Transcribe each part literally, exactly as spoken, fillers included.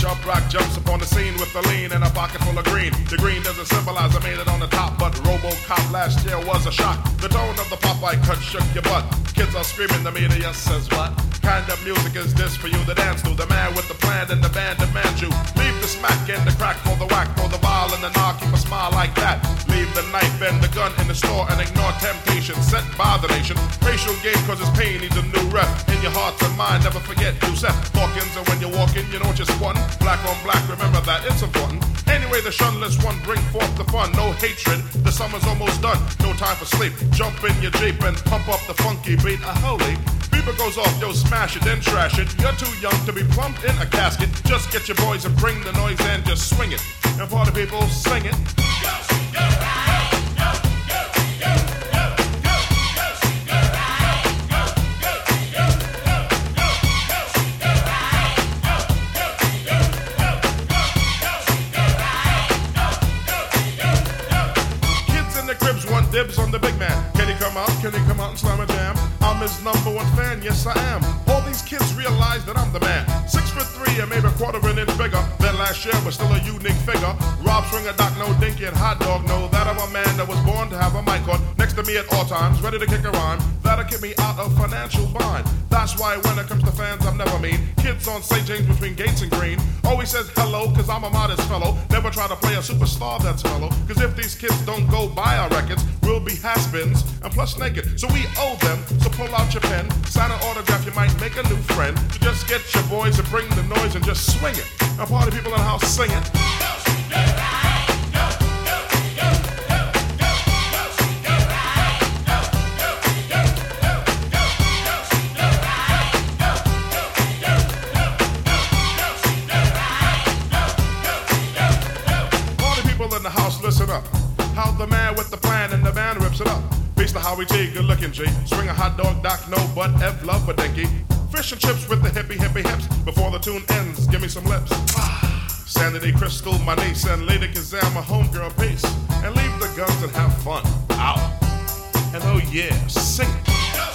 Chubb Rock jumps upon the scene with a lean and a pocket full of green. The green doesn't symbolize I made it on the top, but RoboCop last year was a shock. The tone of the Popeye cut shook your butt. Kids are screaming, the media says what? Kind of music is this for you to dance to? The man with the plan and the band demands you. Leave the smack and the crack for the whack, for the vial and the knock, keep a smile like that. Leave the knife and the gun in the store and ignore temptation sent by the nation. Racial game causes pain needs a new rep. In your heart and mind, never forget Yusef Hawkins, and when you're walking, you know what you're squatting. Black on black, remember that, it's important. Anyway, the shunless one bring forth the fun. No hatred, the summer's almost done. No time for sleep. Jump in your Jeep and pump up the funky beat. A holy beeper goes off, yo, smash it, then trash it. You're too young to be plumped in a casket. Just get your boys and bring the noise and just swing it. And party people, sing it. Go, go, right. Dibs on the big man. Can he come out? Can he come out and slam a jam? I'm his number one fan, yes I am. All these kids realize that I'm the man. Six foot three and maybe a quarter of an inch bigger than last year, but still a unique figure. Rob Swinger, Doc No, Dinky, and Hot Dog know that I'm a man that was born to have a mic on next to me at all times, ready to kick a rhyme that'll keep me out of financial bind. That's why when it comes to fans, I'm never mean. Kids on Saint James between Gates and Green always says hello, cause I'm a modest fellow. Never try to play a superstar that's mellow, cause if these kids don't go buy our records, we'll be has-beens and plus naked. So we owe them, so pull out your pen, sign an autograph, you might make a new friend. So just get your boys and bring the noise and just swing it. And party people in the house sing it. Party people in the house, listen up. How the man with the plan and the band rips it up. Beast of Howie G, good looking G. Swing a hot dog, Doc No, but F love for Dinky. Fish and chips with the hippie hippie hips. Before the tune ends, give me some lips. Sanity Crystal, my niece, and Lady Kazam, my homegirl, peace. And leave the guns and have fun. Out. And oh yeah, sing it.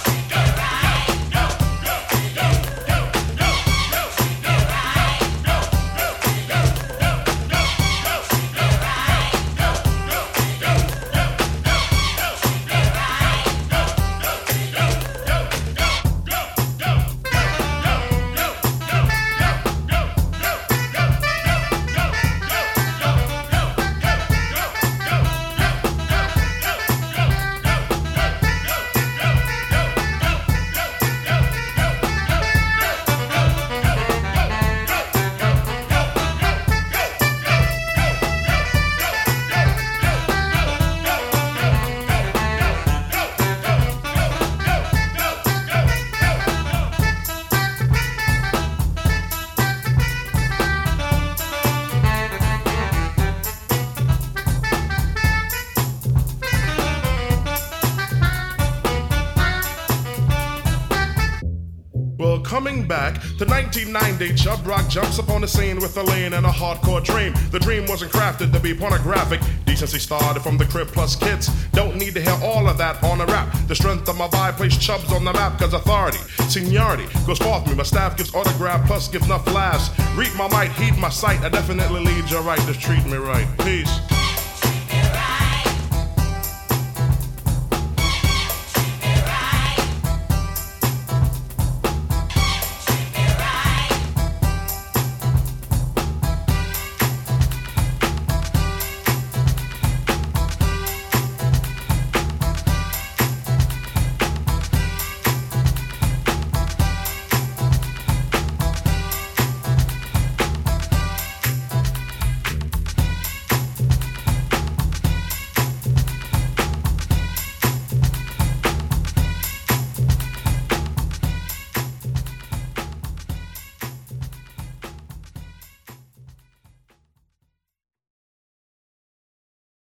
Coming back to nineteen ninety, Chubb Rock jumps upon the scene with a lean and a hardcore dream. The dream wasn't crafted to be pornographic. Decency started from the crib plus kids. Don't need to hear all of that on a rap. The strength of my vibe placed Chubbs on the map, cause authority, seniority goes forth me. My staff gives autograph plus gives enough laughs. Read my might, heed my sight. I definitely lead you right, just treat me right. Peace.